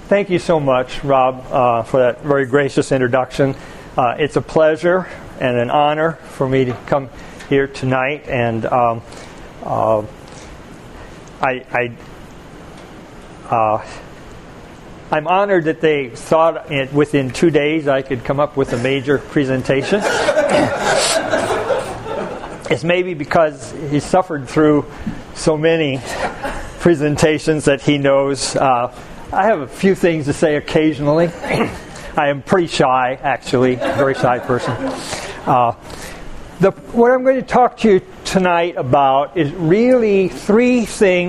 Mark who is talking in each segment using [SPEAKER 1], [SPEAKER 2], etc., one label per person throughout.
[SPEAKER 1] Thank you so much, Rob, for that very gracious introduction. It's a pleasure and an honor for me to come here tonight, and I'm honored that they thought within 2 days I could come up with a major presentation. It's maybe because he suffered through so many presentations that he knows. I have a few things to say occasionally. I am pretty shy, actually, very shy person. What I'm going to talk to you tonight about is really three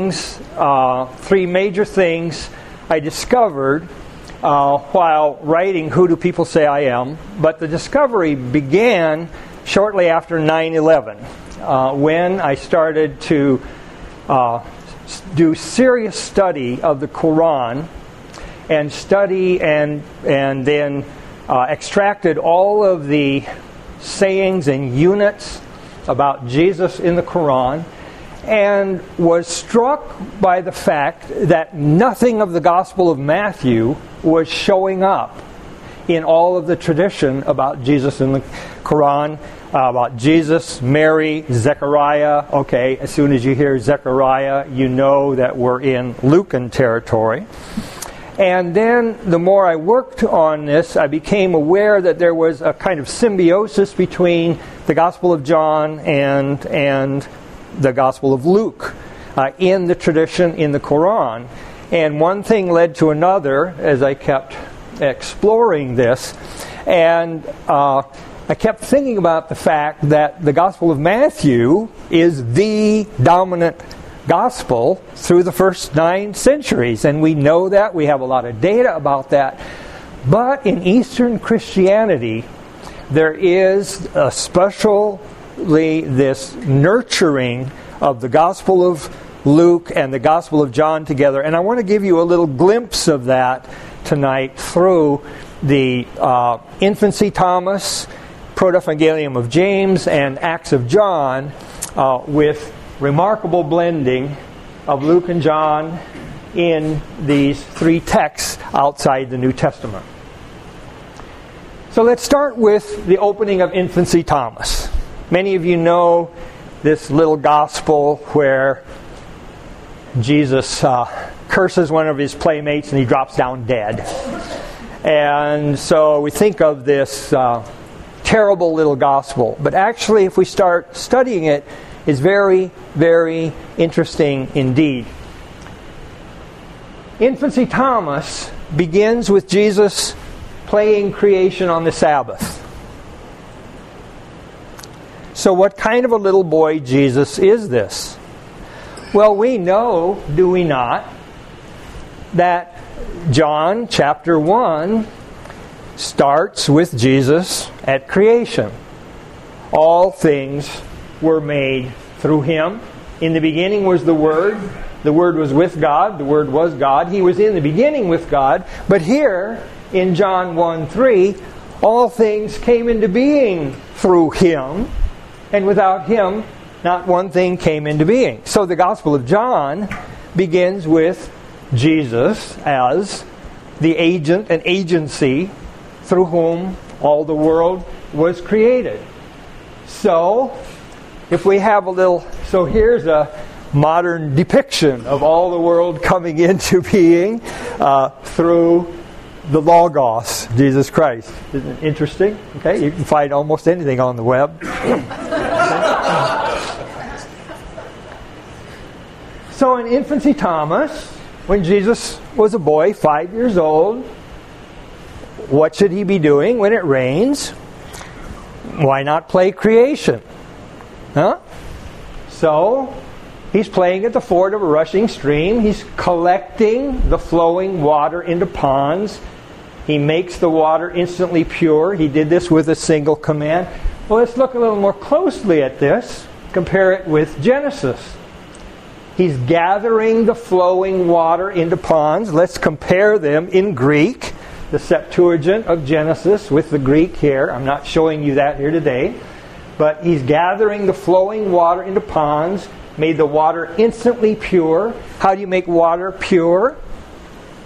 [SPEAKER 1] major things I discovered while writing Who Do People Say I Am? But the discovery began shortly after 9/11, when I started to do serious study of the Quran and study and then extracted all of the sayings and units about Jesus in the Quran, and was struck by the fact that nothing of the Gospel of Matthew was showing up in all of the tradition about Jesus in the Quran, about Jesus, Mary, Zechariah. Okay, as soon as you hear Zechariah, you know that we're in Lucan territory. And then the more I worked on this, I became aware that there was a kind of symbiosis between the Gospel of John and the Gospel of Luke in the tradition in the Quran. And one thing led to another as I kept exploring this. And I kept thinking about the fact that the Gospel of Matthew is the dominant gospel through the first 9 centuries. And we know that. We have a lot of data about that. But in Eastern Christianity, there is especially this nurturing of the Gospel of Luke and the Gospel of John together. And I want to give you a little glimpse of that tonight through the Infancy Thomas, Protevangelium of James, and Acts of John, with remarkable blending of Luke and John in these 3 texts outside the New Testament. So let's start with the opening of Infancy Thomas. Many of you know this little gospel where Jesus curses one of his playmates and he drops down dead. And so we think of this terrible little gospel. But actually, if we start studying it, it's very, very interesting indeed. Infancy Thomas begins with Jesus playing creation on the Sabbath. So what kind of a little boy Jesus is this? Well, we know, do we not, that John chapter 1 starts with Jesus at creation. All things were made through Him. In the beginning was the Word. The Word was with God. The Word was God. He was in the beginning with God. But here, in John 1:3, all things came into being through Him. And without Him, not one thing came into being. So the Gospel of John begins with Jesus as the agent and agency through whom all the world was created. So, if we have so here's a modern depiction of all the world coming into being through the Logos, Jesus Christ. Isn't it interesting? Okay, you can find almost anything on the web. So in Infancy Thomas, when Jesus was a boy, 5 years old, what should he be doing when it rains? Why not play creation? Huh? So, he's playing at the ford of a rushing stream. He's collecting the flowing water into ponds. He makes the water instantly pure. He did this with a single command. Well, let's look a little more closely at this. Compare it with Genesis. He's gathering the flowing water into ponds. Let's compare them in Greek. The Septuagint of Genesis with the Greek here. I'm not showing you that here today. But he's gathering the flowing water into ponds, made the water instantly pure. How do you make water pure?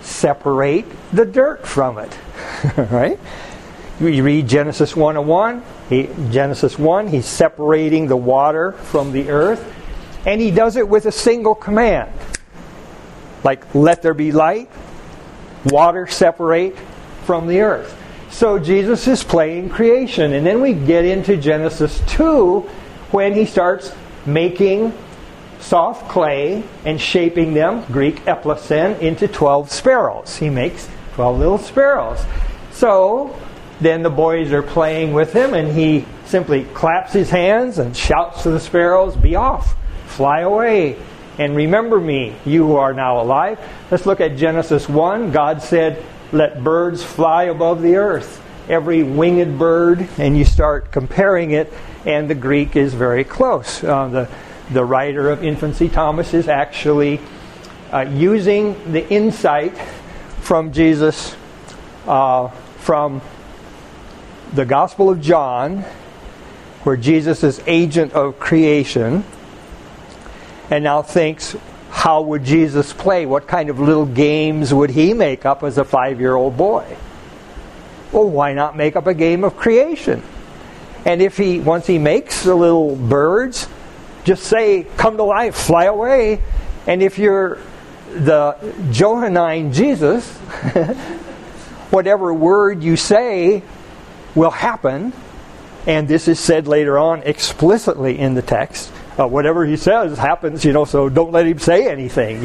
[SPEAKER 1] separate the dirt from it. Right? You read Genesis 1:1. Genesis 1, he's separating the water from the earth. And he does it with a single command. Like, let there be light, water separate from the earth. So Jesus is playing creation. And then we get into Genesis 2 when he starts making soft clay and shaping them, Greek eplesen, into 12 sparrows. He makes 12 little sparrows. So then the boys are playing with him, and he simply claps his hands and shouts to the sparrows, be off, fly away, and remember me, you who are now alive. Let's look at Genesis 1. God said, let birds fly above the earth, every winged bird, and you start comparing it, and the Greek is very close. The writer of Infancy, Thomas, is actually using the insight from Jesus from the Gospel of John, where Jesus is agent of creation, and now thinks, how would Jesus play? What kind of little games would he make up as a 5-year-old boy? Well, why not make up a game of creation? And if once he makes the little birds, just say, come to life, fly away. And if you're the Johannine Jesus, whatever word you say will happen, and this is said later on explicitly in the text. Whatever he says happens, so don't let him say anything,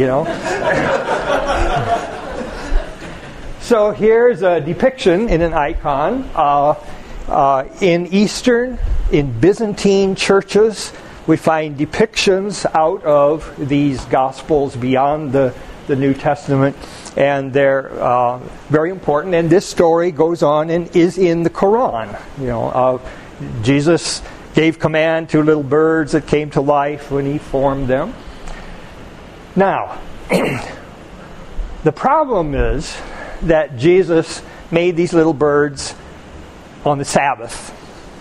[SPEAKER 1] So here's a depiction in an icon. In Byzantine churches, we find depictions out of these Gospels beyond the New Testament, and they're very important. And this story goes on and is in the Quran. Jesus gave command to little birds that came to life when he formed them. Now, the problem is that Jesus made these little birds on the Sabbath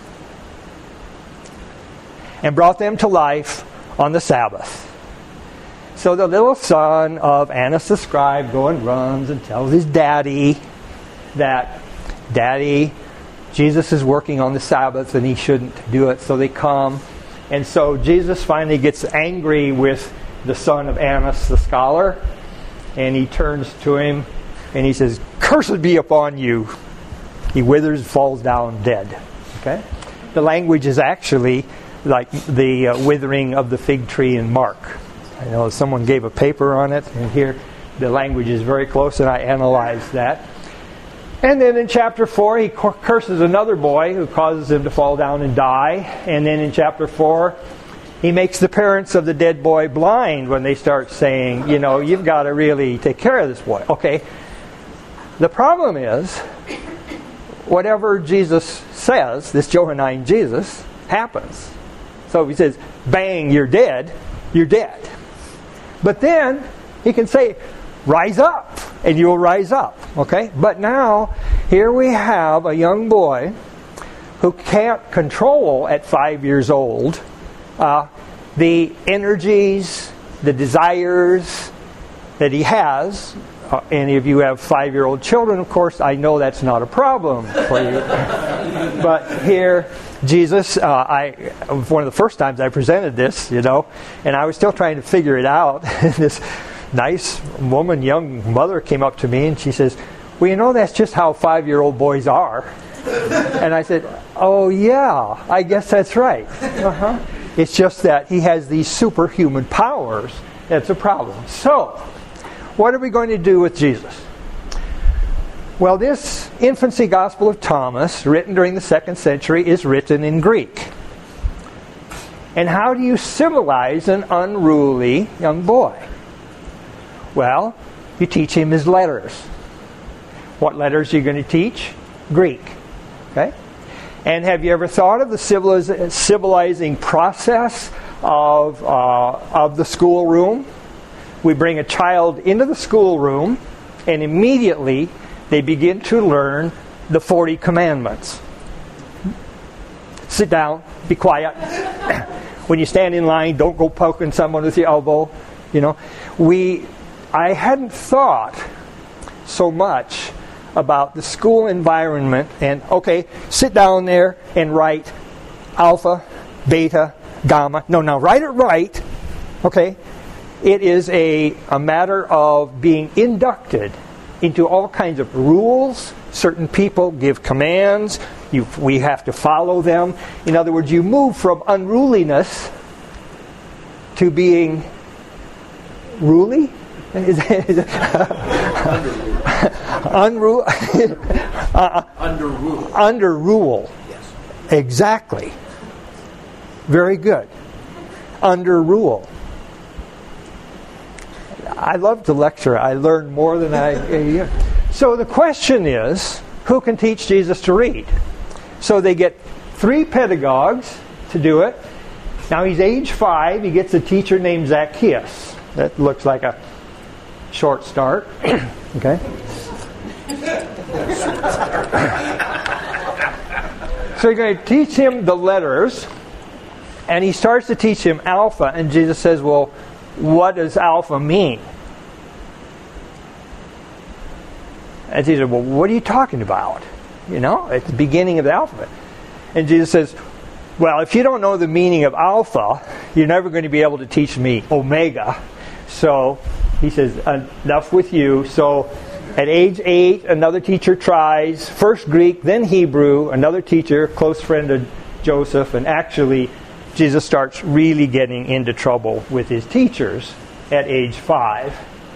[SPEAKER 1] and brought them to life on the Sabbath. So the little son of Annas the scribe goes and runs and tells his daddy that, Daddy, Jesus is working on the Sabbath and he shouldn't do it. So they come. And so Jesus finally gets angry with the son of Annas the scholar. And he turns to him and he says, "Cursed be upon you." He withers, falls down dead. Okay? The language is actually like the withering of the fig tree in Mark. I know someone gave a paper on it. And here the language is very close, and I analyzed that. And then in chapter 4, he curses another boy who causes him to fall down and die. And then in chapter 4, he makes the parents of the dead boy blind when they start saying, you've got to really take care of this boy. Okay. The problem is, whatever Jesus says, this Johannine Jesus, happens. So if he says, bang, you're dead, you're dead. But then he can say, rise up, and you will rise up. Okay? But now, here we have a young boy who can't control at 5 years old the energies, the desires that he has. Any of you have 5-year-old children, of course, I know that's not a problem for you. But here, Jesus, one of the first times I presented this, and I was still trying to figure it out. This nice woman, young mother, came up to me and she says, well, that's just how 5-year-old boys are. And I said, oh yeah, I guess that's right. Uh-huh. It's just that he has these superhuman powers. That's a problem. So, what are we going to do with Jesus? Well, this infancy Gospel of Thomas, written during the 2nd century, is written in Greek. And how do you civilize an unruly young boy? Well, you teach him his letters. What letters are you going to teach? Greek. Okay? And have you ever thought of the civilizing process of the schoolroom? We bring a child into the schoolroom, and immediately they begin to learn the 40 commandments. Sit down, be quiet. When you stand in line, don't go poking someone with your elbow. I hadn't thought so much about the school environment and, okay, sit down there and write alpha, beta, gamma. No, now write it right. Okay? It is a matter of being inducted into all kinds of rules. Certain people give commands. We have to follow them. In other words, you move from unruliness to being ruly. Under rule.
[SPEAKER 2] Yes.
[SPEAKER 1] Exactly. Very good. Under rule. I love to lecture. I learn more than I... So the question is, who can teach Jesus to read? So they get 3 pedagogues to do it. Now he's age 5. He gets a teacher named Zacchaeus. That looks like a short start. Okay? So you're going to teach him the letters. And he starts to teach him alpha. And Jesus says, well, what does alpha mean? And he said, well, what are you talking about? You know, at the beginning of the alphabet. And Jesus says, well, if you don't know the meaning of alpha, you're never going to be able to teach me omega. So he says, enough with you. So at age 8, another teacher tries. First Greek, then Hebrew. Another teacher, close friend of Joseph. And actually, Jesus starts really getting into trouble with his teachers at age 5.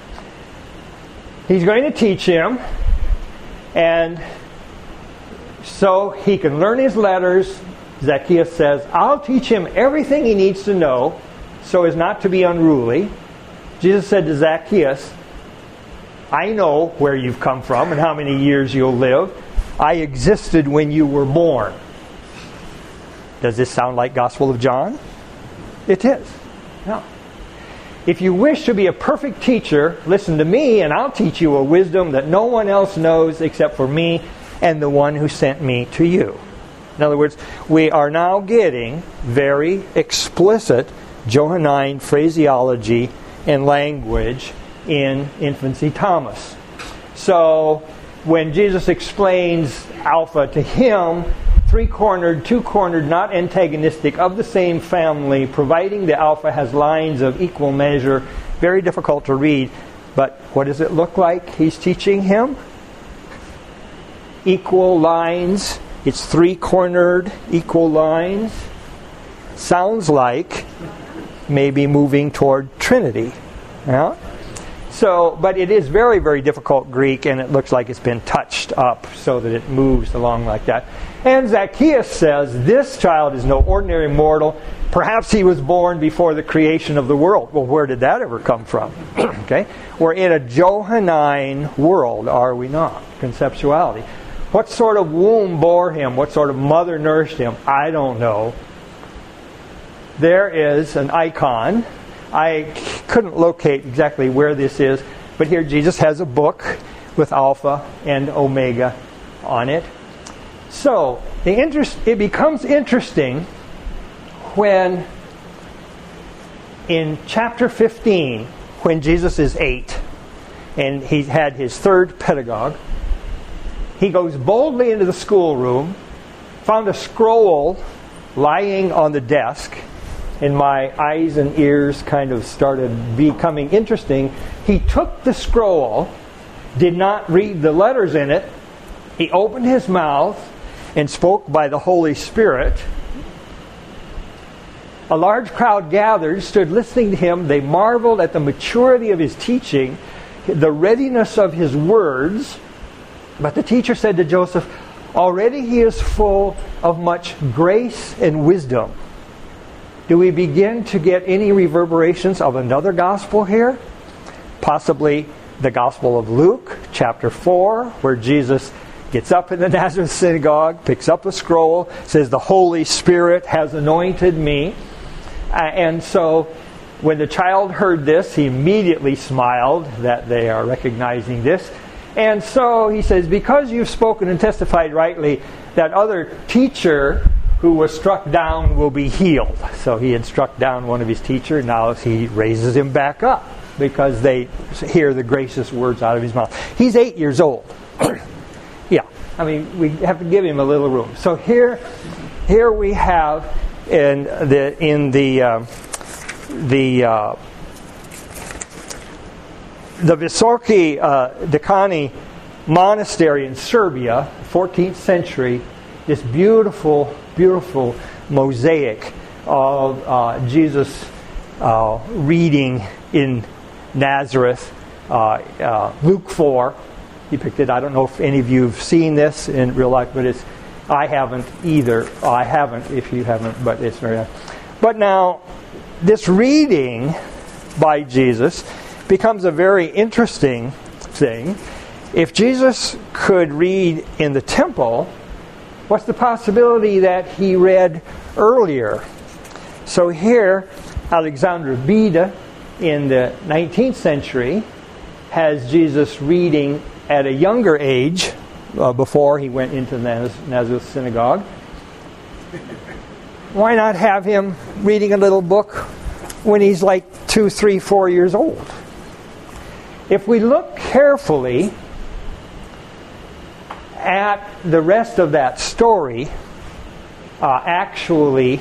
[SPEAKER 1] He's going to teach him. And so he can learn his letters. Zacchaeus says, I'll teach him everything he needs to know so as not to be unruly. Jesus said to Zacchaeus, I know where you've come from and how many years you'll live. I existed when you were born. Does this sound like Gospel of John? It is. No. If you wish to be a perfect teacher, listen to me and I'll teach you a wisdom that no one else knows except for me and the one who sent me to you. In other words, we are now getting very explicit Johannine phraseology and language in infancy Thomas. So when Jesus explains alpha to him, 3-cornered, 2-cornered, not antagonistic, of the same family, providing the alpha has lines of equal measure, very difficult to read. But what does it look like he's teaching him? Equal lines. It's 3-cornered, equal lines. Sounds like maybe moving toward Trinity. Yeah? So, but it is very, very difficult Greek, and it looks like it's been touched up so that it moves along like that. And Zacchaeus says, this child is no ordinary mortal. Perhaps he was born before the creation of the world. Well, where did that ever come from? Okay, we're in a Johannine world, are we not? Conceptuality. What sort of womb bore him? What sort of mother nursed him? I don't know. There is an icon. I couldn't locate exactly where this is, but here Jesus has a book with Alpha and Omega on it. So it becomes interesting when in chapter 15, when Jesus is 8, and he had his 3rd pedagogue, he goes boldly into the schoolroom, found a scroll lying on the desk, and my eyes and ears kind of started becoming interesting. He took the scroll, did not read the letters in it. He opened his mouth and spoke by the Holy Spirit. A large crowd gathered, stood listening to him. They marveled at the maturity of his teaching, the readiness of his words. But the teacher said to Joseph, already he is full of much grace and wisdom. Do we begin to get any reverberations of another gospel here? Possibly the Gospel of Luke, chapter 4, where Jesus gets up in the Nazareth synagogue, picks up a scroll, says, the Holy Spirit has anointed me. And so when the child heard this, he immediately smiled that they are recognizing this. And so he says, because you've spoken and testified rightly, that other teacher who was struck down will be healed. So he had struck down one of his teachers. Now he raises him back up. because they hear the gracious words out of his mouth. He's 8 years old. Yeah, I mean, we have to give him a little room. So here we have in the Visoki Dekani monastery in Serbia, 14th century, this beautiful, beautiful mosaic of Jesus reading in Nazareth, Luke 4 depicted. I don't know if any of you have seen this in real life, but I haven't either. I haven't, if you haven't, but it's very nice. But now, this reading by Jesus becomes a very interesting thing. If Jesus could read in the temple, what's the possibility that he read earlier? So here, Alexander Beda in the 19th century has Jesus reading at a younger age, before he went into the Nazareth synagogue. Why not have him reading a little book when he's like 2, 3, 4 years old? If we look carefully at the rest of that story, actually,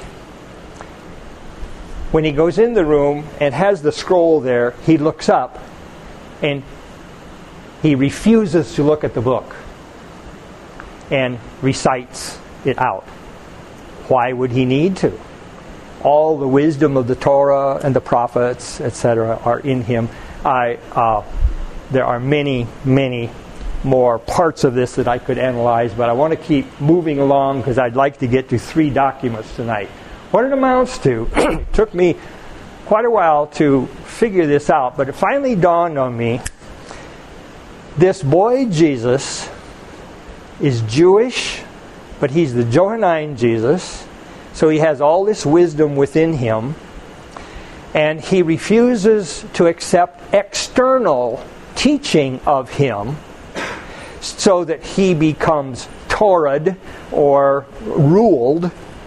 [SPEAKER 1] when he goes in the room and has the scroll there, he looks up and he refuses to look at the book and recites it out. Why would he need to? All the wisdom of the Torah and the prophets, etc., are in him. There are many, many more parts of this that I could analyze, but I want to keep moving along because I'd like to get to 3 documents tonight. What it amounts to, it took me quite a while to figure this out, but it finally dawned on me. This boy Jesus is Jewish, but he's the Johannine Jesus, so he has all this wisdom within him, and he refuses to accept external teaching of him so that he becomes Torah'd or ruled,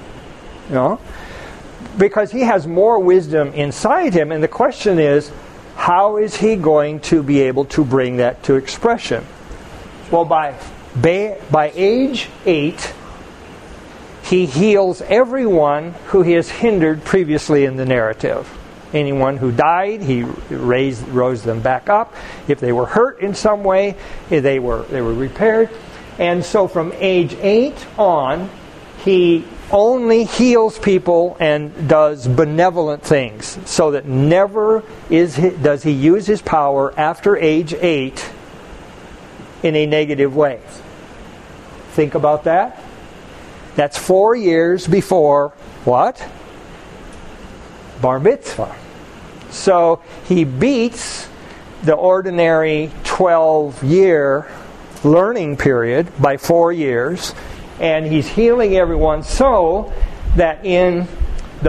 [SPEAKER 1] because he has more wisdom inside him, and the question is, how is he going to be able to bring that to expression? Well, by age 8, he heals everyone who he has hindered previously in the narrative. Anyone who died, he rose them back up. If they were hurt in some way, they were repaired. And so from age 8 on, he only heals people and does benevolent things, so that never does he use his power after age 8 in a negative way. Think about that. That's 4 years before what? Bar mitzvah. So he beats the ordinary 12-year learning period by 4 years, and he's healing everyone so that when the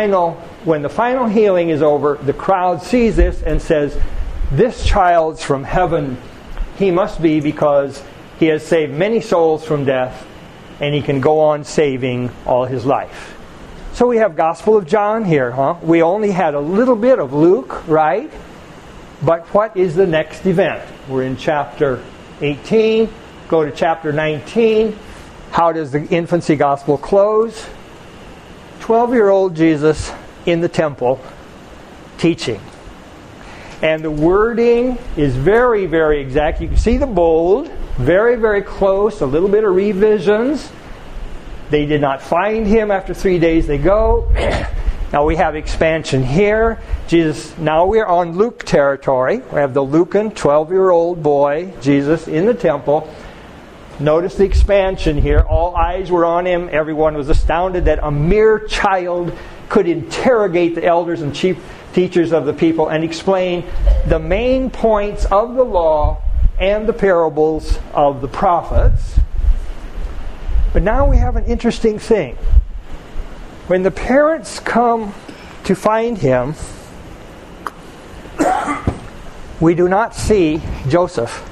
[SPEAKER 1] final healing is over, the crowd sees this and says, "This child's from heaven. He must be, because he has saved many souls from death, and he can go on saving all his life." So we have Gospel of John here, huh? We only had a little bit of Luke, right? But what is the next event? We're in chapter 18. Go to chapter 19. How does the infancy gospel close? 12-year-old Jesus in the temple teaching. And the wording is very, very exact. You can see the bold, very, very close, a little bit of revisions. They did not find him after 3 days. They go. Now we have expansion here. Jesus. Now we're on Luke territory. We have the Lucan 12-year-old boy, Jesus, in the temple. Notice the expansion here. All eyes were on him. Everyone was astounded that a mere child could interrogate the elders and chief teachers of the people and explain the main points of the law and the parables of the prophets. But now we have an interesting thing. When the parents come to find him, we do not see Joseph.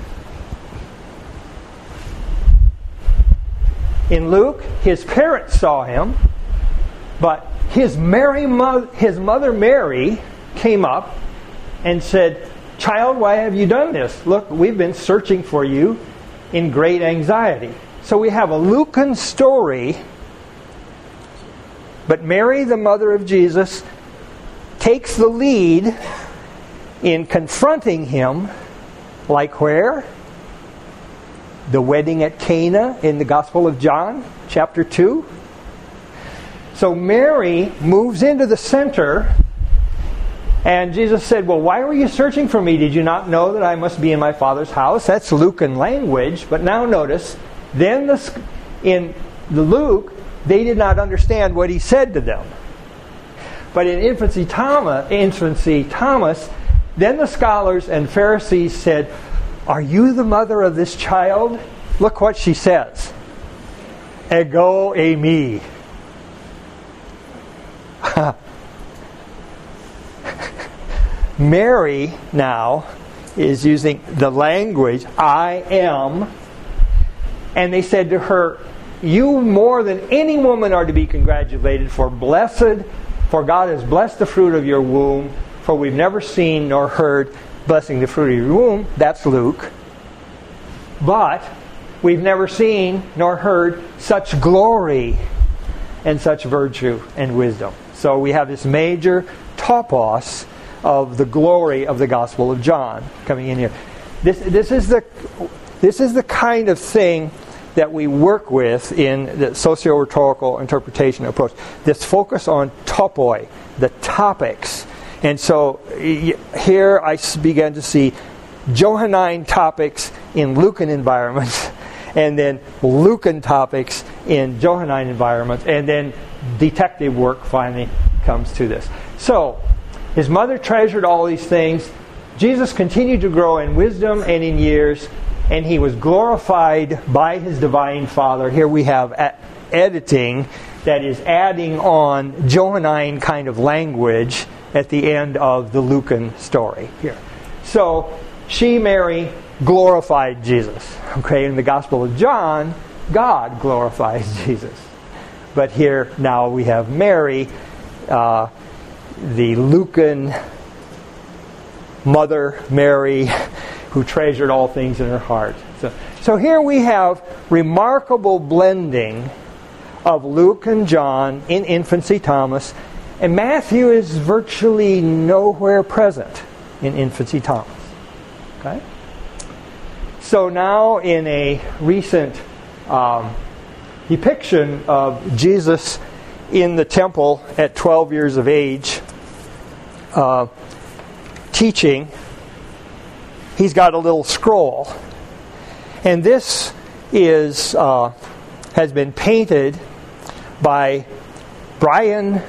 [SPEAKER 1] In Luke, his parents saw him, but his mother Mary came up and said, "Child, why have you done this? Look, we've been searching for you in great anxiety." So we have a Lucan story, but Mary, the mother of Jesus, takes the lead in confronting him, like where? The wedding at Cana in the Gospel of John, chapter 2. So Mary moves into the center, and Jesus said, "Well, why were you searching for me? Did you not know that I must be in my Father's house?" That's Lucan language. But now notice, then in the Luke, they did not understand what he said to them. But in infancy Thomas, then the scholars and Pharisees said, "Are you the mother of this child?" Look what she says. Ego eimi. Mary now is using the language, "I am." And they said to her, "You more than any woman are to be congratulated, for God has blessed the fruit of your womb, for we've never seen nor heard blessing the fruit of your womb." That's Luke. "But we've never seen nor heard such glory and such virtue and wisdom." So we have this major topos of the glory of the Gospel of John coming in here. This is the kind of thing that we work with in the socio-rhetorical interpretation approach. This focus on topoi, the topics. And so here I began to see Johannine topics in Lucan environments, and then Lucan topics in Johannine environments, and then detective work finally comes to this. So, his mother treasured all these things. Jesus continued to grow in wisdom and in years, and he was glorified by his divine Father. Here we have editing that is adding on Johannine kind of language at the end of the Lucan story here. So, Mary, glorified Jesus. Okay, in the Gospel of John, God glorifies Jesus. But here now we have Mary, the Lucan mother Mary, who treasured all things in her heart. So here we have remarkable blending of Luke and John in infancy Thomas, and Matthew is virtually nowhere present in infancy Thomas. Okay? So now in a recent depiction of Jesus in the temple at 12 years of age, teaching, he's got a little scroll. And this has been painted by Brian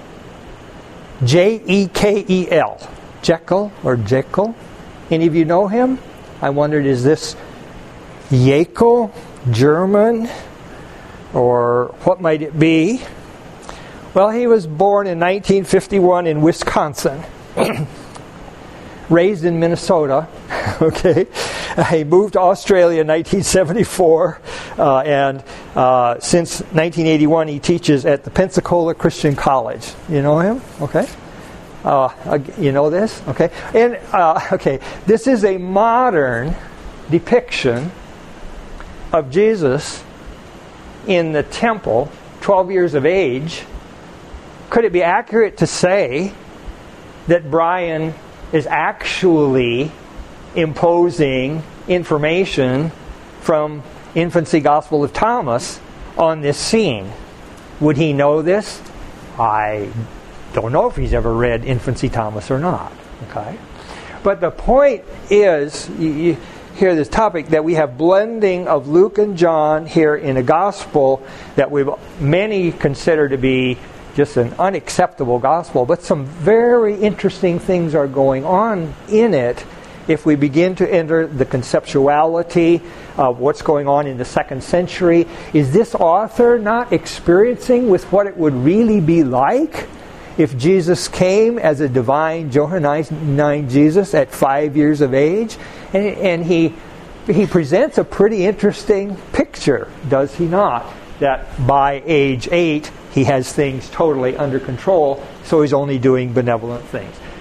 [SPEAKER 1] Jekel. Jekyll. Any of you know him? I wondered, is this Jekyll, German, or what might it be? Well, he was born in 1951 in Wisconsin, raised in Minnesota. Okay, he moved to Australia in 1974, and since 1981 he teaches at the Pensacola Christian College. You know him? Okay. You know this? Okay. And this is a modern depiction of Jesus in the temple, 12 years of age. Could it be accurate to say that Brian is actually imposing information from Infancy Gospel of Thomas on this scene? Would he know this? I don't know if he's ever read Infancy Thomas or not. Okay, but the point is, you hear this topic that we have blending of Luke and John here in a gospel that many consider to be just an unacceptable gospel, but some very interesting things are going on in it if we begin to enter the conceptuality of what's going on in the 2nd century. Is this author not experiencing with what it would really be like if Jesus came as a divine Johannine Jesus at 5 years of age? And he presents a pretty interesting picture, does he not? That by age 8, he has things totally under control, so he's only doing benevolent things.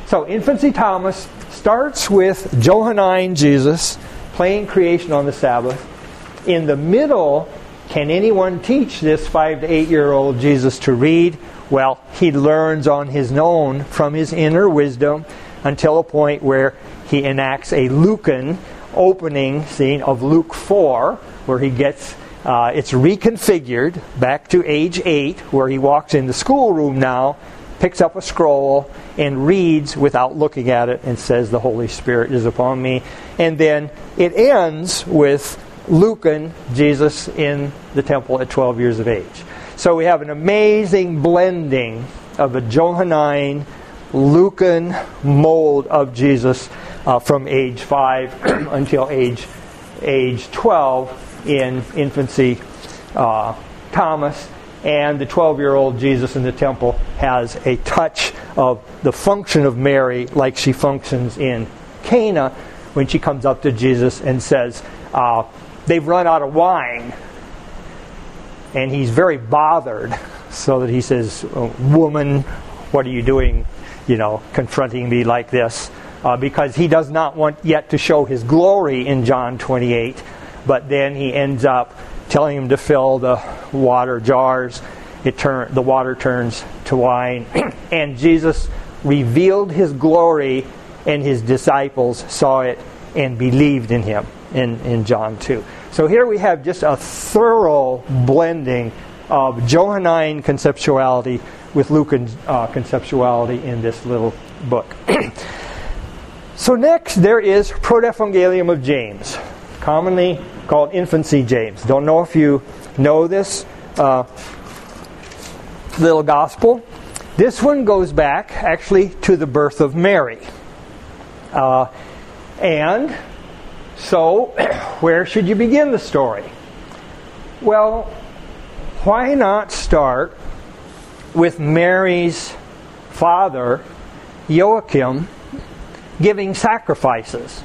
[SPEAKER 1] So infancy Thomas starts with Johannine Jesus playing creation on the Sabbath. In the middle, can anyone teach this 5 to 8-year-old Jesus to read? Well, he learns on his own from his inner wisdom until a point where he enacts a Lucan opening scene of Luke 4, where he gets, it's reconfigured back to age 8, where he walks in the schoolroom now, picks up a scroll, and reads without looking at it and says, "The Holy Spirit is upon me." And then it ends with Lucan Jesus in the temple at 12 years of age. So we have an amazing blending of a Johannine, Lucan mold of Jesus from age 5 until age 12 in infancy Thomas. And the 12-year-old Jesus in the temple has a touch of the function of Mary like she functions in Cana when she comes up to Jesus and says, they've run out of wine. And he's very bothered, so that he says, "Woman, what are you doing, confronting me like this?" Because he does not want yet to show his glory in John 28. But then he ends up telling him to fill the water jars. The water turns to wine. And Jesus revealed his glory, and his disciples saw it and believed in him in John 2. So here we have just a thorough blending of Johannine conceptuality with Lucan conceptuality in this little book. So next there is Protevangelium of James, commonly called Infancy James. Don't know if you know this little gospel. This one goes back actually to the birth of Mary. And so, where should you begin the story? Well, why not start with Mary's father, Joachim, giving sacrifices?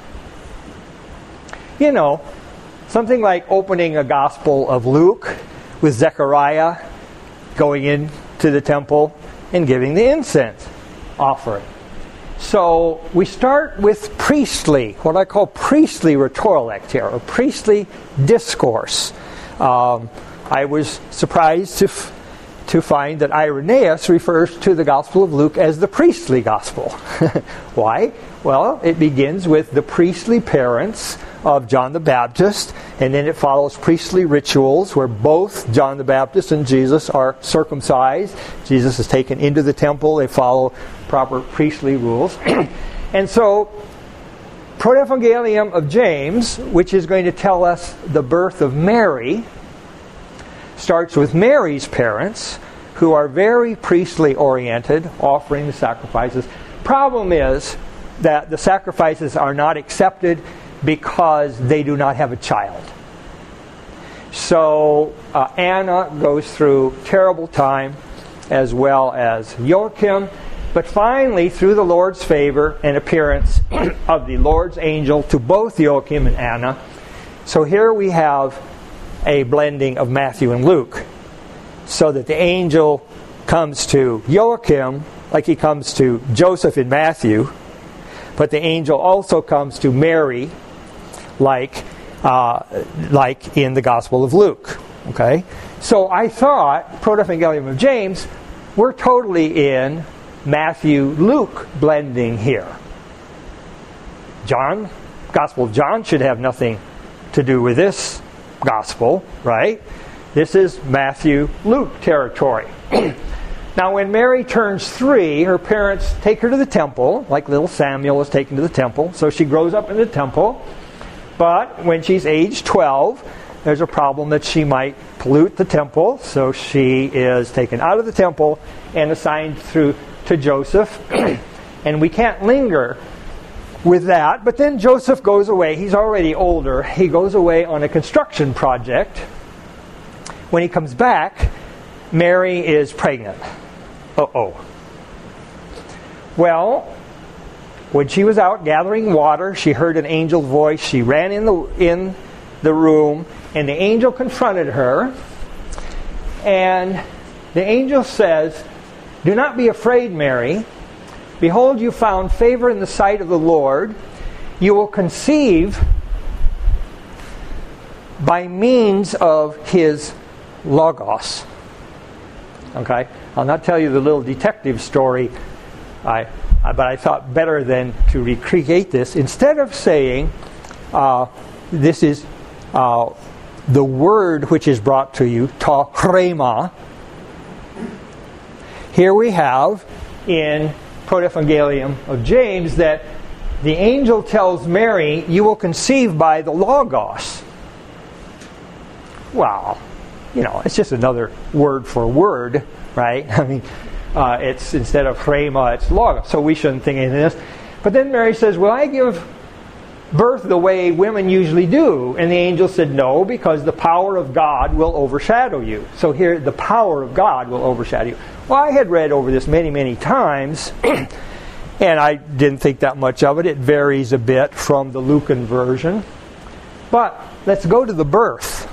[SPEAKER 1] Something like opening a Gospel of Luke with Zechariah going into the temple and giving the incense offering. So we start with priestly, what I call priestly rhetorolect here, or priestly discourse. I was surprised to find that Irenaeus refers to the Gospel of Luke as the priestly gospel. Why? Well, it begins with the priestly parents of John the Baptist, and then it follows priestly rituals where both John the Baptist and Jesus are circumcised. Jesus is taken into the temple. They follow proper priestly rules. And so, Protevangelium of James, which is going to tell us the birth of Mary, starts with Mary's parents, who are very priestly oriented, offering the sacrifices. Problem is that the sacrifices are not accepted because they do not have a child. So Anna goes through terrible time, as well as Joachim. But finally, through the Lord's favor and appearance of the Lord's angel to both Joachim and Anna. So here we have a blending of Matthew and Luke. So that the angel comes to Joachim like he comes to Joseph in Matthew. But the angel also comes to Mary like in the Gospel of Luke. Okay? So I thought, Protevangelium of James, we're totally in Matthew-Luke blending here. Gospel of John should have nothing to do with this gospel, right? This is Matthew-Luke territory. Now, when Mary turns 3, her parents take her to the temple, like little Samuel was taken to the temple. So she grows up in the temple. But when she's age 12, there's a problem that she might pollute the temple. So she is taken out of the temple and assigned to Joseph. And we can't linger with that. But then Joseph goes away. He's already older. He goes away on a construction project. When he comes back, Mary is pregnant. Well, when she was out gathering water, she heard an angel's voice. She ran in the room, and the angel confronted her. And the angel says, "Do not be afraid, Mary, Behold, you found favor in the sight of the Lord. You will conceive by means of his logos. Okay? I'll not tell you the little detective story, but I thought better than to recreate this. Instead of saying, this is the word which is brought to you, ta rhema, here we have in Protevangelium of James that the angel tells Mary, you will conceive by the logos. Well, it's just another word for word, right? I mean, it's instead of rhema, it's logos. So we shouldn't think anything of this. But then Mary says, will I give birth the way women usually do? And the angel said, no, because the power of God will overshadow you. So here, the power of God will overshadow you. Well, I had read over this many, many times, and I didn't think that much of it. It varies a bit from the Lucan version. But let's go to the birth.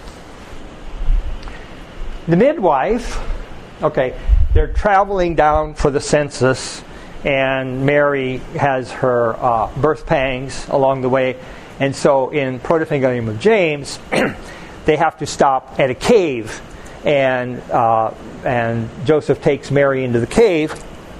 [SPEAKER 1] The midwife, they're traveling down for the census, and Mary has her birth pangs along the way. And so in Protevangelium of James, they have to stop at a cave. And Joseph takes Mary into the cave.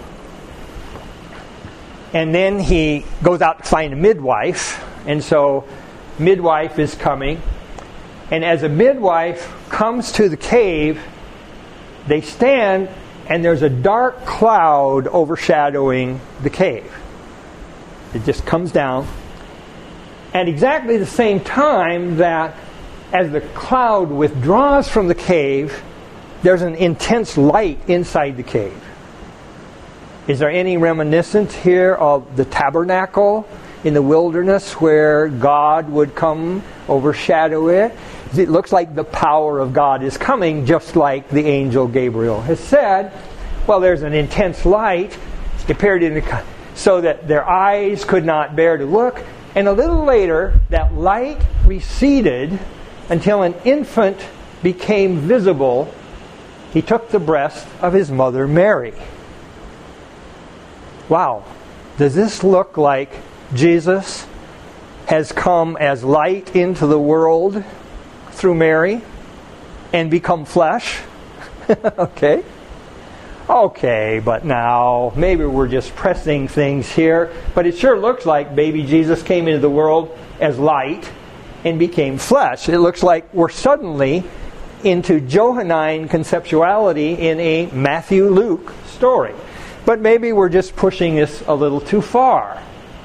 [SPEAKER 1] And then he goes out to find a midwife. And so midwife is coming. And as a midwife comes to the cave, they stand, and there's a dark cloud overshadowing the cave. It just comes down. At exactly the same time that as the cloud withdraws from the cave, there's an intense light inside the cave. Is there any reminiscence here of the tabernacle in the wilderness where God would come overshadow it? It looks like the power of God is coming, just like the angel Gabriel has said. Well, there's an intense light. It appeared so that their eyes could not bear to look. And a little later, that light receded until an infant became visible. He took the breast of his mother Mary. Wow. Does this look like Jesus has come as light into the world through Mary and become flesh? Okay, but now maybe we're just pressing things here, but it sure looks like baby Jesus came into the world as light and became flesh. It looks like we're suddenly into Johannine conceptuality in a Matthew-Luke story. But maybe we're just pushing this a little too far.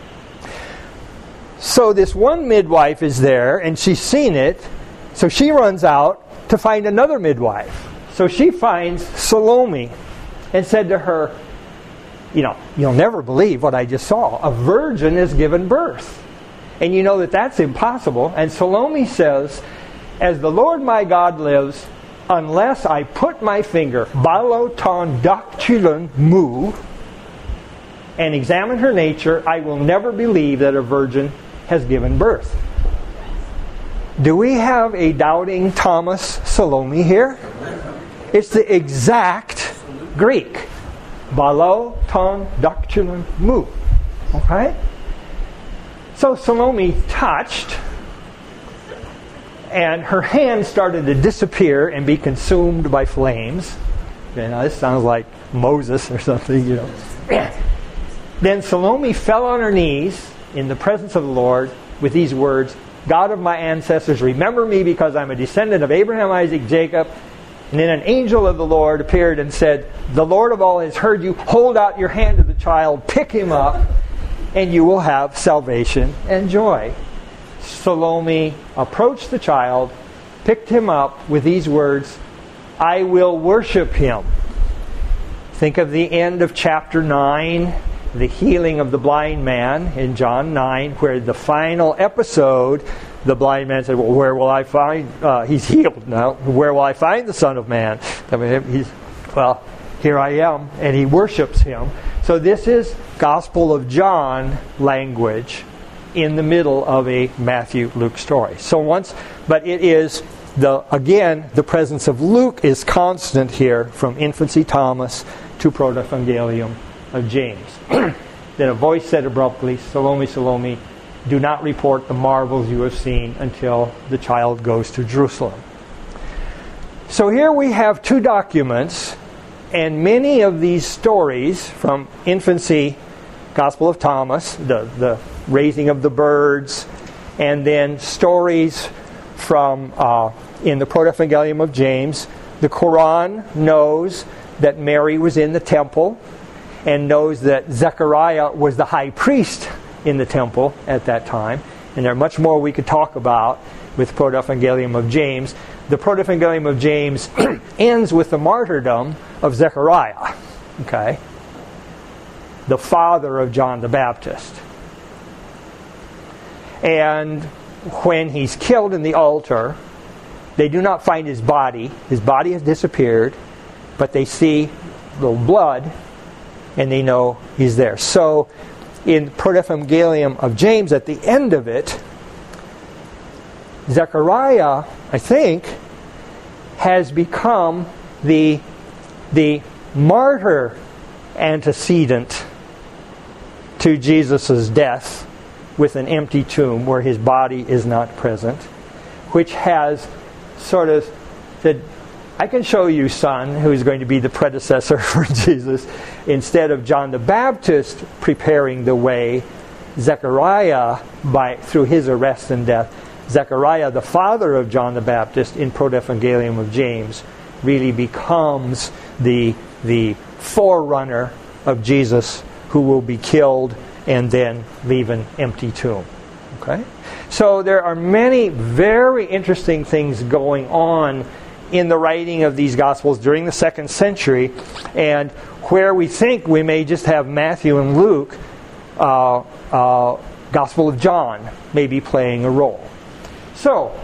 [SPEAKER 1] So this one midwife is there, and she's seen it, so she runs out to find another midwife. So she finds Salome and said to her, you'll never believe what I just saw. A virgin has given birth. And you know that that's impossible. And Salome says, as the Lord my God lives, unless I put my finger, balo ton dactylon mu, and examine her nature, I will never believe that a virgin has given birth. Do we have a doubting Thomas Salome here? It's the exact Greek. Balo ton dactylon mu. Okay? So Salome touched, and her hand started to disappear and be consumed by flames. This sounds like Moses or something, Then Salome fell on her knees in the presence of the Lord with these words, God of my ancestors, remember me because I'm a descendant of Abraham, Isaac, Jacob. And then an angel of the Lord appeared and said, the Lord of all has heard you. Hold out your hand to the child, pick him up, and you will have salvation and joy. Salome approached the child, picked him up with these words, I will worship him. Think of the end of chapter 9, the healing of the blind man in John 9, where the final episode, the blind man said, well, where will I find, he's healed now, where will I find the Son of Man? Here I am, and he worships him. So this is Gospel of John language in the middle of a Matthew-Luke story. But it is, the presence of Luke is constant here from infancy Thomas to Protevangelium of James. Then a voice said abruptly, Salome, Salome, do not report the marvels you have seen until the child goes to Jerusalem. So here we have two documents, and many of these stories from infancy, Gospel of Thomas, the raising of the birds, and then stories from in the Protoevangelium of James. The Quran knows that Mary was in the temple and knows that Zechariah was the high priest in the temple at that time. And there's much more we could talk about with Protoevangelium of James. The Protoevangelium of James ends with the martyrdom of Zechariah, okay? The father of John the Baptist. And when he's killed in the altar, they do not find his body. His body has disappeared, but they see the blood, and they know he's there. So, in Protoevangelium of James, at the end of it, Zechariah, I think, has become the martyr antecedent to Jesus' death with an empty tomb where his body is not present, which has sort of said, I can show you, son, who's going to be the predecessor for Jesus. Instead of John the Baptist preparing the way, Zechariah, through his arrest and death, Zechariah, the father of John the Baptist in Protoevangelium of James, really becomes the forerunner of Jesus, who will be killed and then leave an empty tomb. Okay? So there are many very interesting things going on in the writing of these Gospels during the 2nd century, and where we think we may just have Matthew and Luke, Gospel of John may be playing a role. So,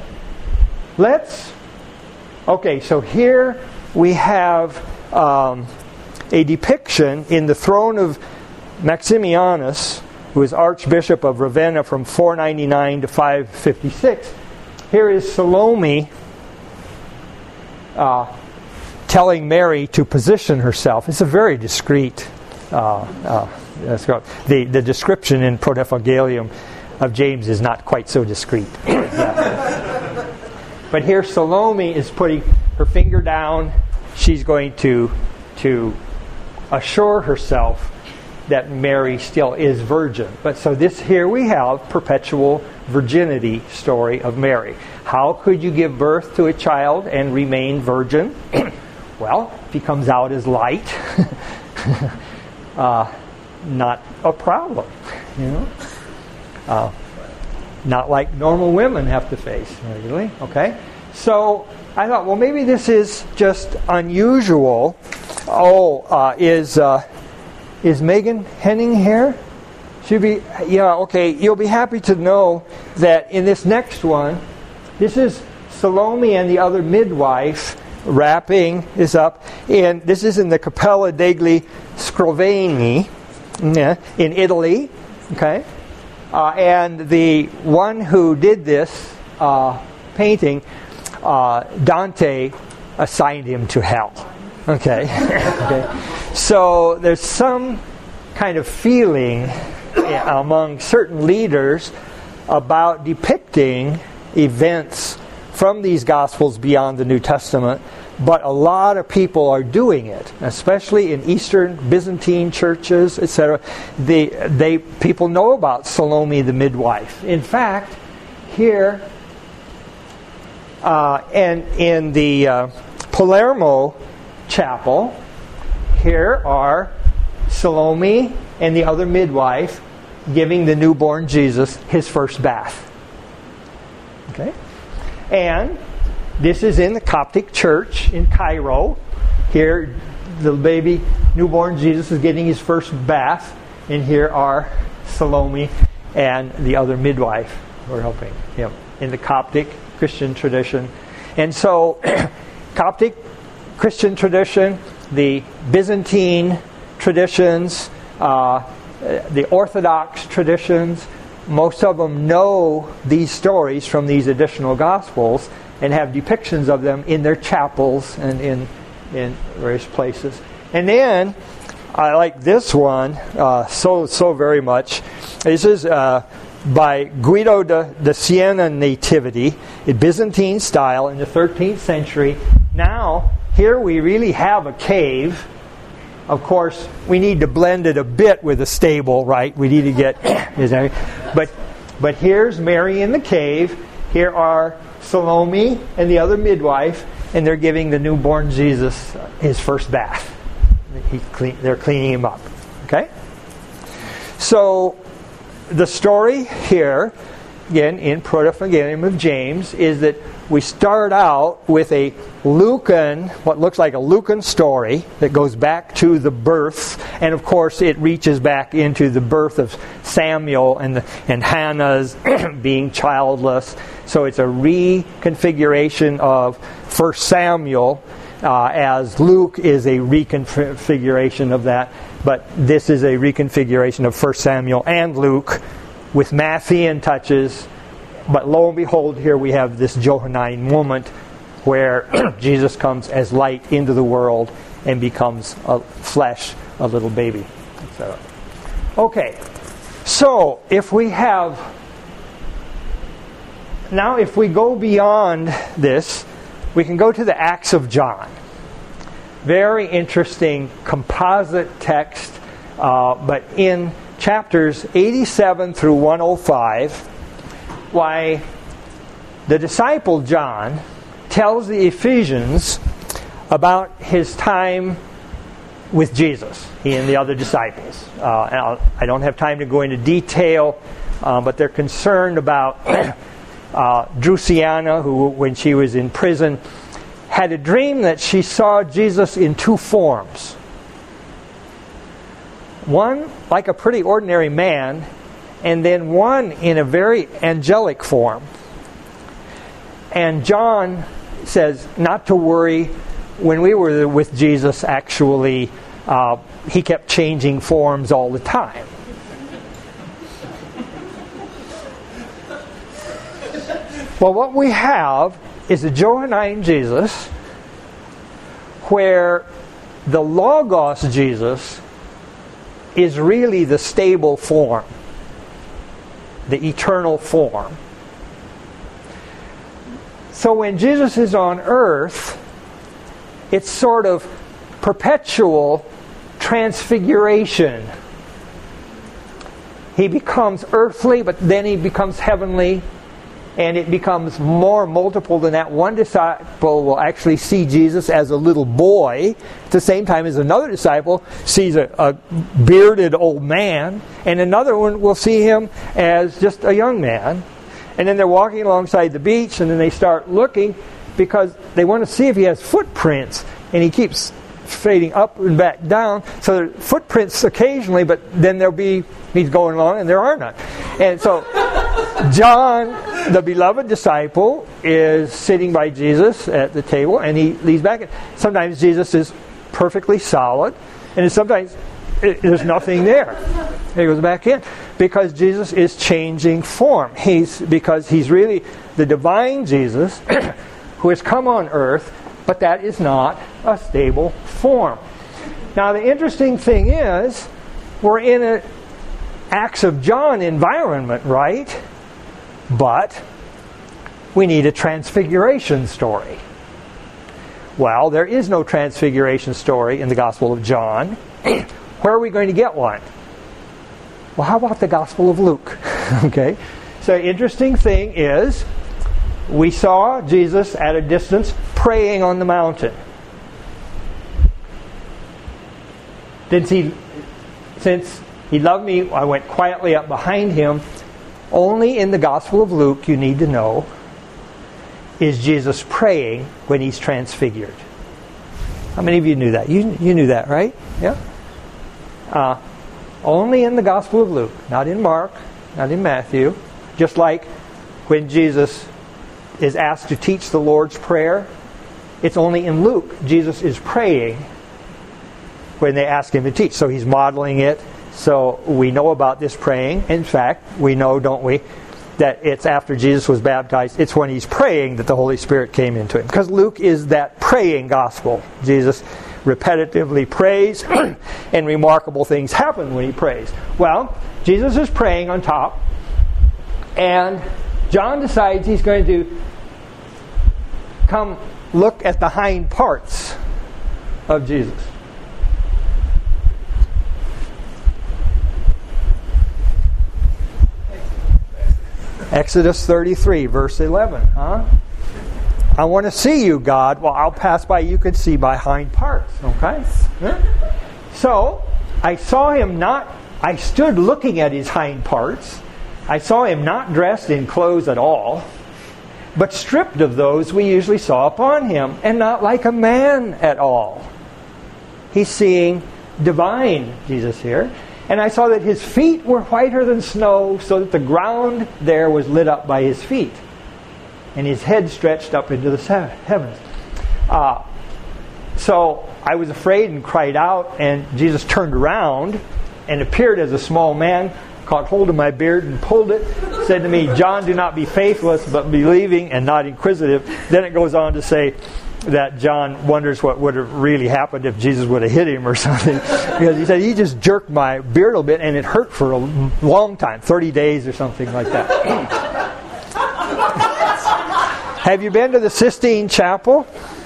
[SPEAKER 1] so here we have a depiction in the throne of Maximianus, who was Archbishop of Ravenna from 499 to 556. Here is Salome telling Mary to position herself. It's a very discreet. The description in Protoevangelium of James is not quite so discreet. But here Salome is putting her finger down. She's going to assure herself that Mary still is virgin. But so here we have perpetual virginity story of Mary. How could you give birth to a child and remain virgin? Well, if he comes out as light, not a problem, not like normal women have to face, really. Okay, so I thought, well, maybe this is just unusual. Is Megan Henning here? She'll be, okay. You'll be happy to know that in this next one, this is Salome and the other midwife wrapping this up, and this is in the Cappella degli Scrovegni in Italy. Okay, and the one who did this painting, Dante assigned him to hell. Okay. Okay. So there's some kind of feeling among certain leaders about depicting events from these Gospels beyond the New Testament, but a lot of people are doing it, especially in Eastern Byzantine churches, etc. People know about Salome the midwife. In fact, here and in the Palermo chapel, here are Salome and the other midwife giving the newborn Jesus his first bath. Okay? And this is in the Coptic church in Cairo. Here, the baby newborn Jesus is getting his first bath. And here are Salome and the other midwife who are helping him in the Coptic Christian tradition. And so, Coptic Christian tradition, the Byzantine traditions, the Orthodox traditions, most of them know these stories from these additional Gospels and have depictions of them in their chapels and in various places. And then I like this one so very much. This is by Guido de Siena Nativity, in Byzantine style in the 13th century. Now, here we really have a cave. Of course, we need to blend it a bit with a stable, right? We need to get... But here's Mary in the cave. Here are Salome and the other midwife, and they're giving the newborn Jesus his first bath. They're cleaning him up. Okay? So, the story here, again, in Protevangelium of James, is that we start out with a Lucan, what looks like a Lucan story that goes back to the birth, and of course it reaches back into the birth of Samuel and Hannah's being childless. So it's a reconfiguration of 1 Samuel, as Luke is a reconfiguration of that. But this is a reconfiguration of 1 Samuel and Luke with Matthean touches. But lo and behold, here we have this Johannine moment where Jesus comes as light into the world and becomes a little baby. Okay, so if we go beyond this, we can go to the Acts of John. Very interesting composite text, but in chapters 87 through 105, why the disciple John tells the Ephesians about his time with Jesus, he and the other disciples. And I don't have time to go into detail, but they're concerned about Drusiana, who, when she was in prison, had a dream that she saw Jesus in two forms. One like a pretty ordinary man, and then one in a very angelic form. And John says not to worry. When we were with Jesus, actually, he kept changing forms all the time. Well, what we have is a Johannine Jesus where the Logos Jesus is really the stable form, the eternal form. So when Jesus is on earth, it's sort of perpetual transfiguration. He becomes earthly, but then he becomes heavenly. And it becomes more multiple than that. One disciple will actually see Jesus as a little boy at the same time as another disciple sees a bearded old man. And another one will see him as just a young man. And then they're walking alongside the beach, and then they start looking because they want to see if he has footprints. And he keeps fading up and back down. So there are footprints occasionally, but then he's going along and there are none. And so John, the beloved disciple, is sitting by Jesus at the table, and he leads back. Sometimes Jesus is perfectly solid, and sometimes there's nothing there. He goes back in because Jesus is changing form. Because he's really the divine Jesus who has come on earth, but that is not a stable form. Now, the interesting thing is, we're in an Acts of John environment, right? But we need a transfiguration story. Well, there is no transfiguration story in the Gospel of John. Where are we going to get one? Well, how about the Gospel of Luke? Okay. So, interesting thing is, we saw Jesus at a distance praying on the mountain. Since he loved me, I went quietly up behind him. Only in the Gospel of Luke, you need to know, is Jesus praying when he's transfigured. How many of you knew that? You knew that, right? Yeah? Only in the Gospel of Luke, not in Mark, not in Matthew. Just like when Jesus is asked to teach the Lord's Prayer, it's only in Luke Jesus is praying when they ask him to teach. So he's modeling it. So we know about this praying. In fact, we know, don't we, that it's after Jesus was baptized. It's when he's praying that the Holy Spirit came into him. Because Luke is that praying gospel. Jesus repetitively prays, and remarkable things happen when he prays. Well, Jesus is praying on top, and John decides he's going to come look at the hind parts of Jesus. Exodus 33, verse 11. I want to see you, God. Well, I'll pass by. You can see my hind parts. Okay? So, I saw him not... I stood looking at his hind parts. I saw him not dressed in clothes at all, but stripped of those we usually saw upon him, and not like a man at all. He's seeing divine Jesus here. And I saw that his feet were whiter than snow, so that the ground there was lit up by his feet. And his head stretched up into the heavens. So I was afraid and cried out, and Jesus turned around and appeared as a small man, caught hold of my beard and pulled it, said to me, John, do not be faithless, but believing and not inquisitive. Then it goes on to say that John wonders what would have really happened if Jesus would have hit him or something. Because he said, he just jerked my beard a little bit and it hurt for a long time, 30 days or something like that. Have you been to the Sistine Chapel?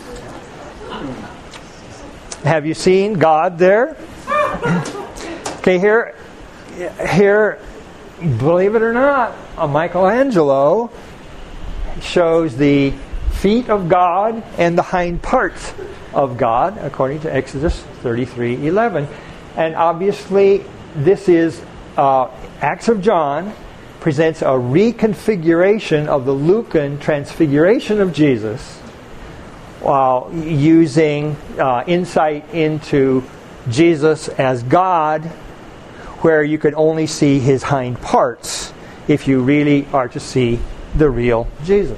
[SPEAKER 1] Have you seen God there? Okay, here, believe it or not, Michelangelo shows the feet of God and the hind parts of God, according to Exodus 33:11. And obviously, this is Acts of John presents a reconfiguration of the Lucan transfiguration of Jesus, while using insight into Jesus as God, where you could only see his hind parts if you really are to see the real Jesus.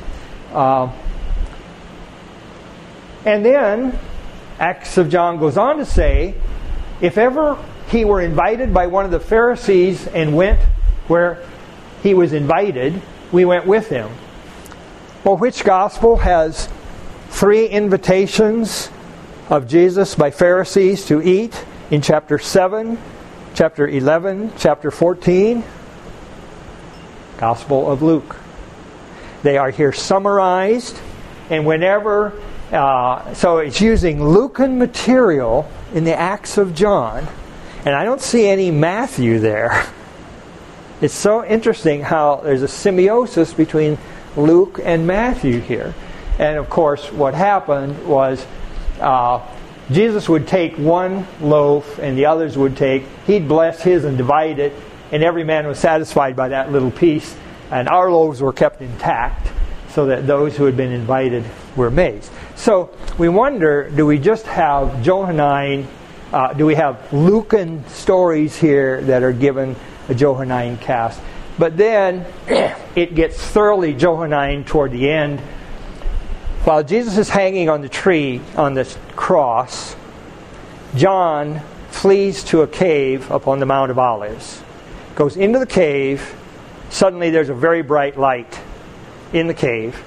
[SPEAKER 1] And then Acts of John goes on to say, if ever he were invited by one of the Pharisees and went where he was invited, we went with him. Well, which gospel has 3 invitations of Jesus by Pharisees to eat in chapter 7, chapter 11, chapter 14? Gospel of Luke. They are here summarized, and whenever, so it's using Lucan material in the Acts of John, and I don't see any Matthew there. It's so interesting how there's a symbiosis between Luke and Matthew here. And of course, what happened was Jesus would take one loaf and the others would take, he'd bless his and divide it, and every man was satisfied by that little piece. And our loaves were kept intact so that those who had been invited were amazed. So we wonder, do we just have Johannine, do we have Lucan stories here that are given a Johannine cast? But then it gets thoroughly Johannine toward the end. While Jesus is hanging on the tree, on the cross, John flees to a cave up on the Mount of Olives. Goes into the cave. Suddenly there's a very bright light in the cave.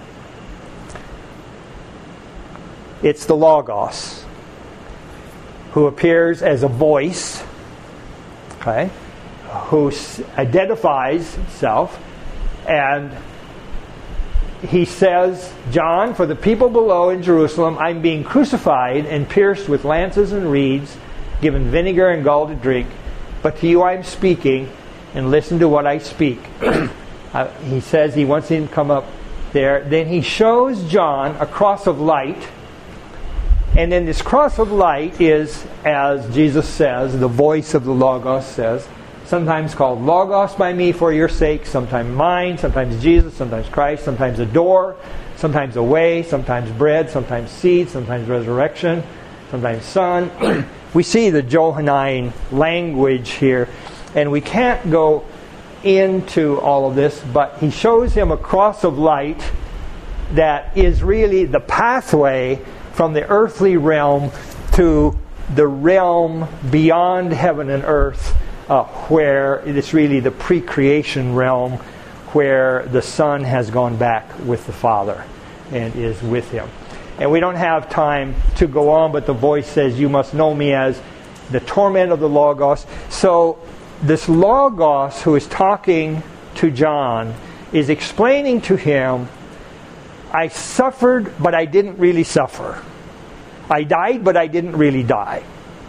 [SPEAKER 1] It's the Logos, who appears as a voice, okay, who identifies himself, and he says, John, for the people below in Jerusalem, I'm being crucified and pierced with lances and reeds, given vinegar and gall to drink, but to you I'm speaking, and listen to what I speak. He says he wants him to come up there. Then he shows John a cross of light. And then this cross of light is, as Jesus says, the voice of the Logos says, sometimes called Logos by me for your sake, sometimes mine, sometimes Jesus, sometimes Christ, sometimes a door, sometimes a way, sometimes bread, sometimes seed, sometimes resurrection, sometimes son. We see the Johannine language here. And we can't go into all of this, but he shows him a cross of light that is really the pathway from the earthly realm to the realm beyond heaven and earth, where it's really the pre-creation realm, where the Son has gone back with the Father and is with him. And we don't have time to go on, but the voice says, you must know me as the torment of the Logos. So this Logos who is talking to John is explaining to him, I suffered, but I didn't really suffer. I died, but I didn't really die.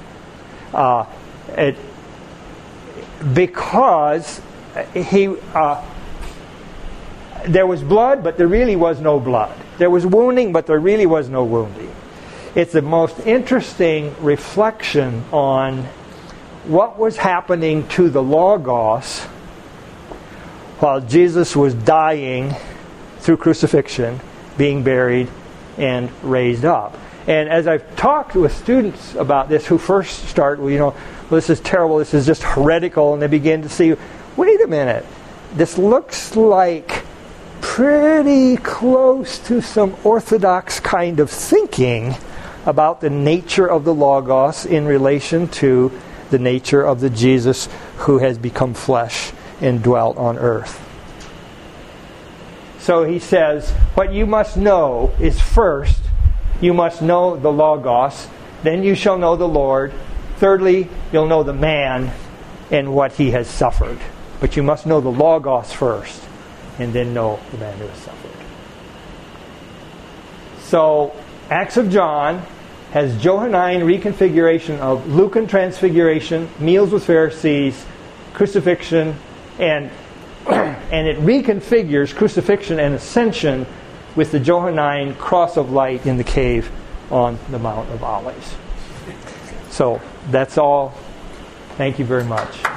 [SPEAKER 1] Because there was blood, but there really was no blood. There was wounding, but there really was no wounding. It's the most interesting reflection on what was happening to the Logos while Jesus was dying through crucifixion, being buried, and raised up. And as I've talked with students about this who first start, well, this is terrible, this is just heretical, and they begin to see, wait a minute, this looks like pretty close to some orthodox kind of thinking about the nature of the Logos in relation to the nature of the Jesus who has become flesh and dwelt on earth. So he says, what you must know is first, you must know the Logos, then you shall know the Lord. Thirdly, you'll know the man and what he has suffered. But you must know the Logos first, and then know the man who has suffered. So, Acts of John has Johannine reconfiguration of Lucan transfiguration, meals with Pharisees, crucifixion, and it reconfigures crucifixion and ascension with the Johannine cross of light in the cave on the Mount of Olives. So, that's all. Thank you very much.